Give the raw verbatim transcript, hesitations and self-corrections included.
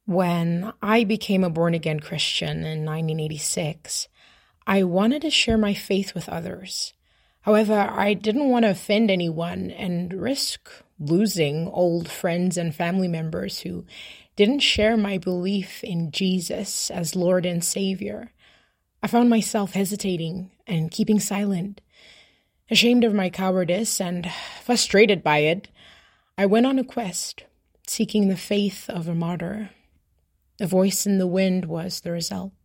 When I became a born-again Christian in nineteen eighty-six, I wanted to share my faith with others. However, I didn't want to offend anyone and risk losing old friends and family members who didn't share my belief in Jesus as Lord and Savior. I found myself hesitating and keeping silent. Ashamed of my cowardice and frustrated by it, I went on a quest, seeking the faith of a martyr. A voice in the wind was the result.